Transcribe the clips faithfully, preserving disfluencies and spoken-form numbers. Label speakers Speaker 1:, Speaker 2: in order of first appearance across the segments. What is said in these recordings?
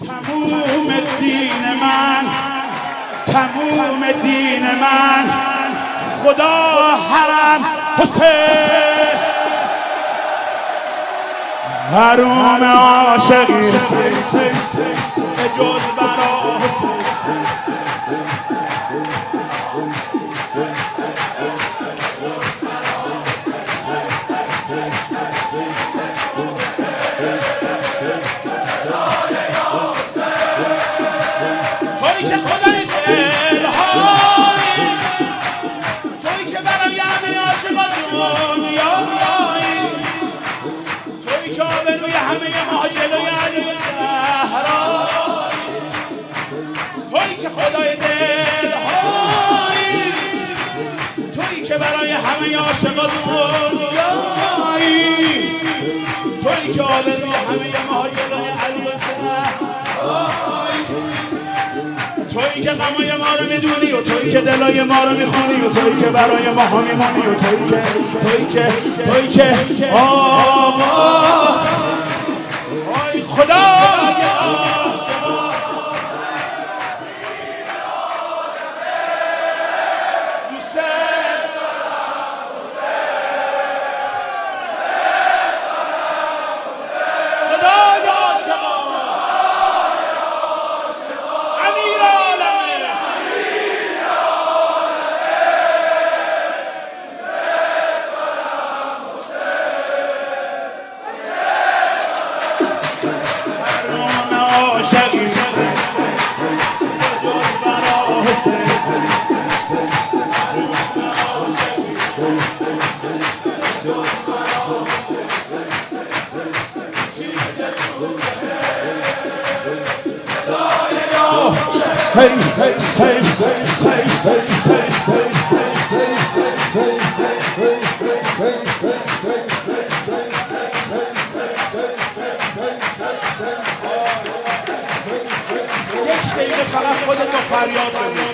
Speaker 1: تموم دین من، تموم دین من، خدا حرم حسین، حروم عاشقی به جز برا حسین. تویی که خدای دلهایی، تویی که برای همه عاشقان دنیایی، تویی که آبروی همه ما جلوی علی زهرایی، تویی که خدای دلهایی، تویی که برای همه عاشقان دنیایی، تویی که آبروی همه ما جلوی علی زهرایی، تویی که غمای ما رو میدونی و تویی که دلای ما رو میخونی و تویی که برای ما ها میمونی و تویی که تویی که تویی که آقا آی خدایا Save, save, save, save, save, save, save, save, یک دقیقه فقط خودتو فریاد بزن.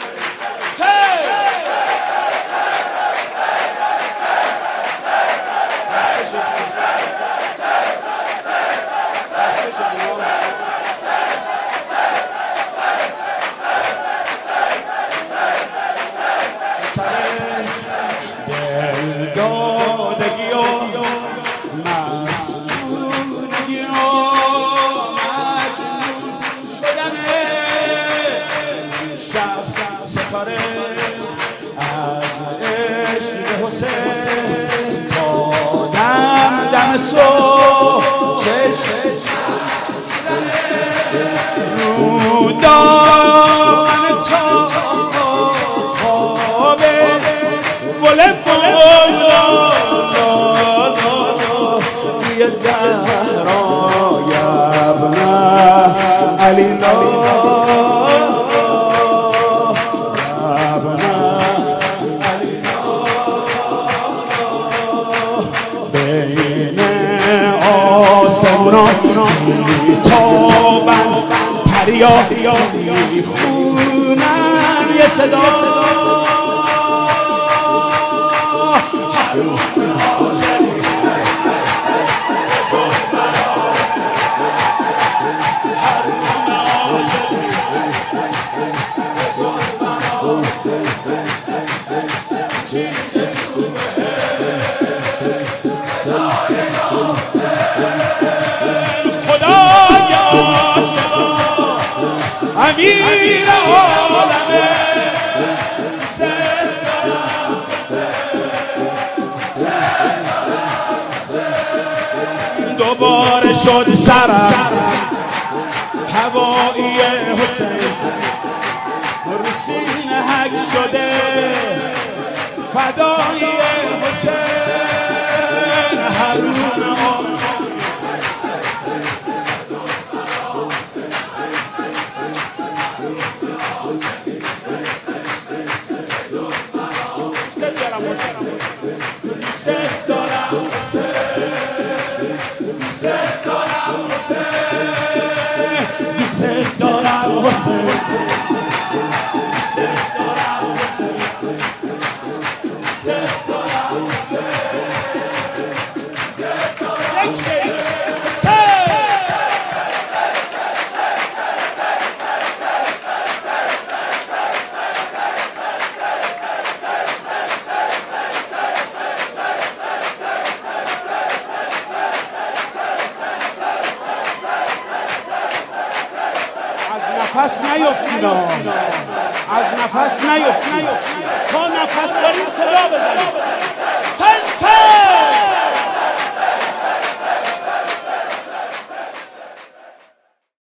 Speaker 1: میتابن پریا میخونن یه صدا امیر عالمه دوباره شد سرم هوایی حسین رو سینه حک شده فدایی حسین حروم Set نفس نیفتینا، از نفس نیفتینا. تا نفس داری صدا بزن.